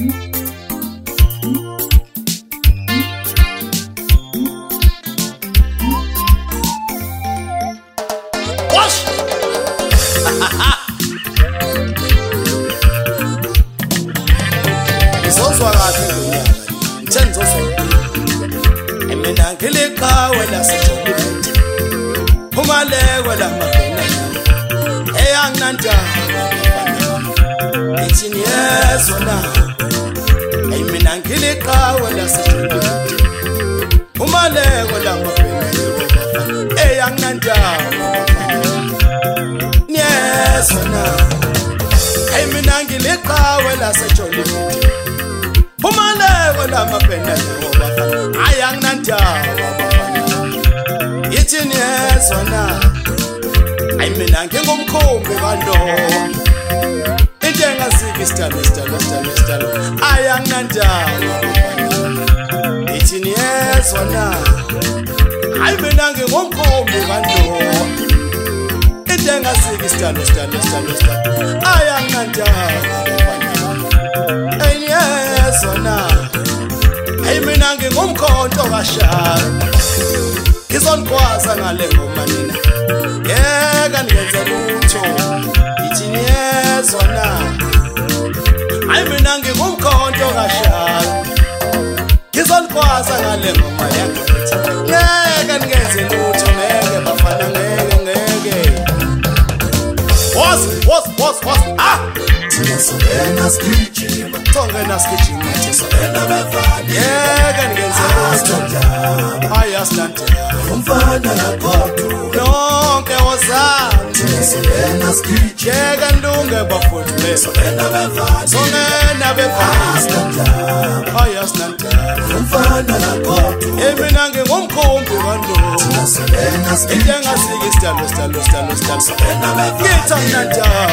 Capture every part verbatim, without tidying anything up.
Izozwa kahle ngonyaka ngithenzo zonke emina ngiliqa wena sejolifethi uma lewe la mabhena eyanginanda ithini yezona emina ngiliqa wena sejolifethi uma lewe la mabhena eyanginanda yezona emina ngiliqa wena sejolifethi uma lewe la mabhena ayanginanda ithini yezona ayimina ngingumkhumbi kaNdlovu into engasiki isitalo isitalo isitalo isitalo ayanginanda ithini yezona ayimina ngingumkhumbi kaNdlovu into engasiki isitalo isitalo isitalo isitalo ayanginanda ayiyezona ayimina ngingumkhonto kaShaka ngizongikwaza ngale ngoma nina yeka niyenze lutho ithini yezona ayimina ngingumkhonto kaShaka ngizongikwaza ngale ngoma yangathi yeka niyenze lutho ngeke bafana ngeke ngeke was was was was ah Sogena skijima Sogena skijima Sogena bevali yeka niyenze lutho ayasnante umfana nakotu nonke wozani Sogena skijima yeka ndunge bafuthu le Sogena bevali Sogena bevali ayasnante umfana nakotu emina ngingumkhumbi kaNdlovu Sogena skijima ingasiki isitalo isitalo isitalo isitalo Sogena bevali ngitha mnandawo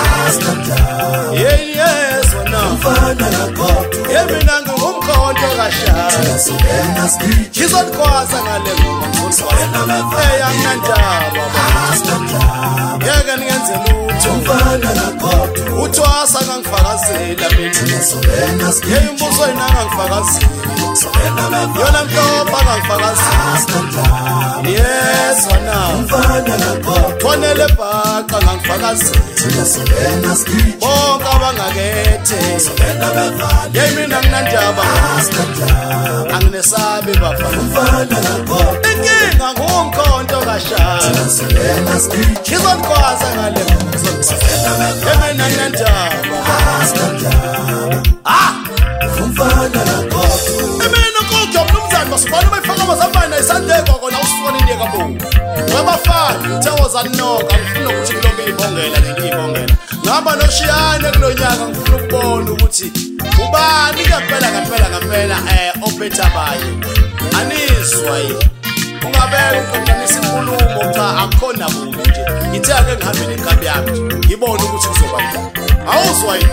yeah yezona umfana nakotu emina ngingumkhonto kaShaka Sogena skijima ngizokwaza ngale ngoma Sogena bevali eyanginandaba yeka niyenze lutho umfana nakotu uthwasa ngangifakazela mina Sogena skijima yeyimbuso yina ngangifakazela Sogena bevali yona mhlopha ngangifakazela yezona umfana nakotu thonele bhaqa ngangifakazela Sogena skijima bonke abangakethe Sogena bevali yeyimina nginandaba anginesabi baba umfana nakotu inkinga ngumkhonto kaShaka Sogena skijima ngizokwaza ngale ngoma yemina nginandaba ah umfana nakotu emina kokho mnumzane basibona bayifaka amazambane isandeko kona usifona indiyeka bo wabafana uthokoza noka ngifuna ukuthi kulonke ibongela ngiyibongela ngaba noshiyane kulonyaka ngifuna ukubona ukuthi ubani kaphela kaphela kaphela eh ophetha baye aniswa yini ungabeka uqondanisa inkulumo cha akukhona bunye nje ithe ake ngihambe nenkabi yami ngibone ukuthi kuzoba njani awuzwa yini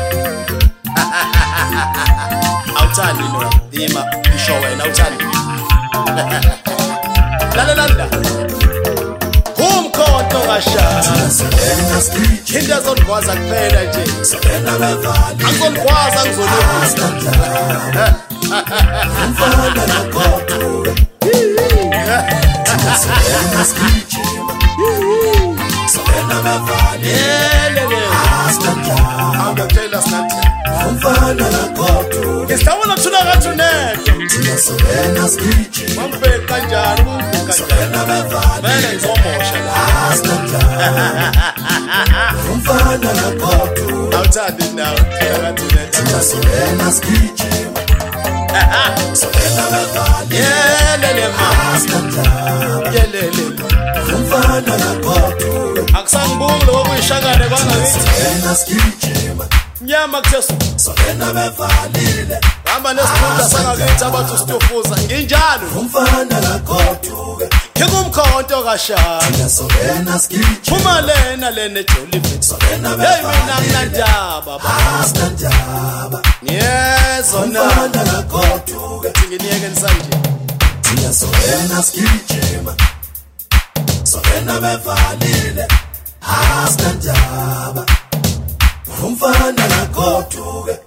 awuthandi no dima isho wena awuthandi la la la kumkhonto kaShaka Sogena skijima into ezongikwaza kuphela nje Sogena bevali angizongikwaza ngizolokhuza umfana nakotu Sogena skijima Sogena bevali yelele awuyaphela sinathi umfana nakotu ngisawona thuna kathunento Sogena skijima mambeka kanjani umvuka Sogena bevali vele ngizomosha la umfana nakotu awuthandi nawe thuna kathunento Sogena skijima Sogena bevali yelele ma yelele umfana nakotu akusangibuki lokho kuyishakane kwangakithi Sogena skijima nyama kuthesu Sogena bevalile hamba nesifunda sangakithi abathi usitofuza nginjalo umfana nakotu ngingumkhonto kaShaka Sogena skijima uma lena lena ejolifethi Sogena hey bevali mina nginandaba baba Asnandaba yezona umfana nakotu ngiyeke nisanje Tina Sogena skijima Sogena bevalile Asnandaba umfana nakotu